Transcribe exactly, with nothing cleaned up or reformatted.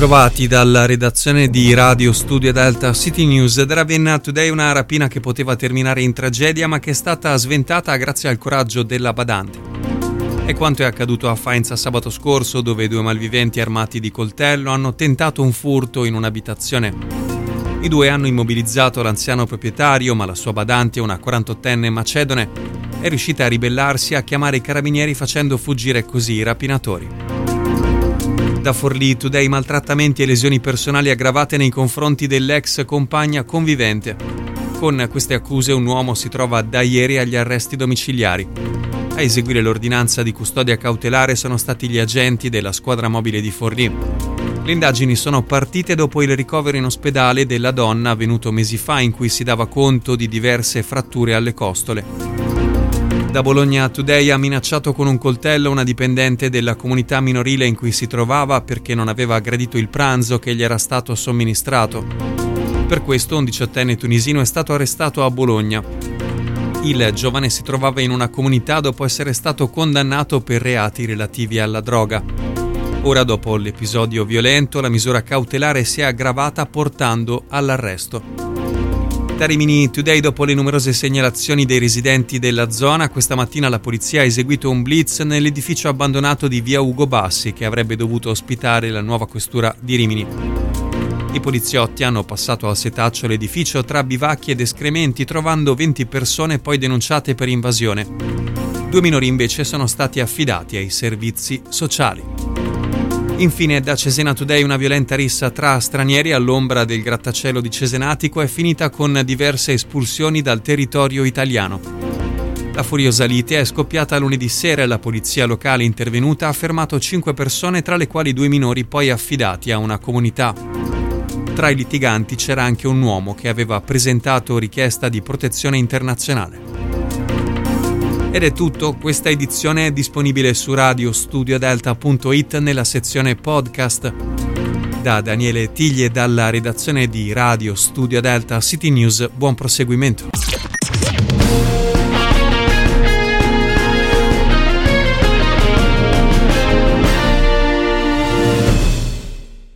Bentrovati dalla redazione di Radio Studio Delta City News. Da Ravenna Today, una rapina che poteva terminare in tragedia ma che è stata sventata grazie al coraggio della badante. È quanto è accaduto a Faenza sabato scorso, dove due malviventi armati di coltello hanno tentato un furto in un'abitazione. I due hanno immobilizzato l'anziano proprietario, ma la sua badante, una quarantottenne macedone, è riuscita a ribellarsi e a chiamare i carabinieri, facendo fuggire così i rapinatori. Da Forlì Today, maltrattamenti e lesioni personali aggravate nei confronti dell'ex compagna convivente. Con queste accuse un uomo si trova da ieri agli arresti domiciliari. A eseguire l'ordinanza di custodia cautelare sono stati gli agenti della squadra mobile di Forlì. Le indagini sono partite dopo il ricovero in ospedale della donna avvenuto mesi fa, in cui si dava conto di diverse fratture alle costole. Da Bologna Today, ha minacciato con un coltello una dipendente della comunità minorile in cui si trovava perché non aveva gradito il pranzo che gli era stato somministrato. Per questo un diciottenne tunisino è stato arrestato a Bologna. Il giovane si trovava in una comunità dopo essere stato condannato per reati relativi alla droga. Ora, dopo l'episodio violento, la misura cautelare si è aggravata portando all'arresto. Da Rimini Today, dopo le numerose segnalazioni dei residenti della zona, questa mattina la polizia ha eseguito un blitz nell'edificio abbandonato di via Ugo Bassi, che avrebbe dovuto ospitare la nuova questura di Rimini. I poliziotti hanno passato al setaccio l'edificio tra bivacchi ed escrementi, trovando venti persone poi denunciate per invasione. Due minori invece sono stati affidati ai servizi sociali. Infine, da Cesena Today, una violenta rissa tra stranieri all'ombra del grattacielo di Cesenatico è finita con diverse espulsioni dal territorio italiano. La furiosa lite è scoppiata lunedì sera e la polizia locale intervenuta ha fermato cinque persone, tra le quali due minori poi affidati a una comunità. Tra i litiganti c'era anche un uomo che aveva presentato richiesta di protezione internazionale. Ed è tutto, questa edizione è disponibile su radio studio delta punto it nella sezione podcast. Da Daniele Tiglie, dalla redazione di Radio Studio Delta City News, buon proseguimento.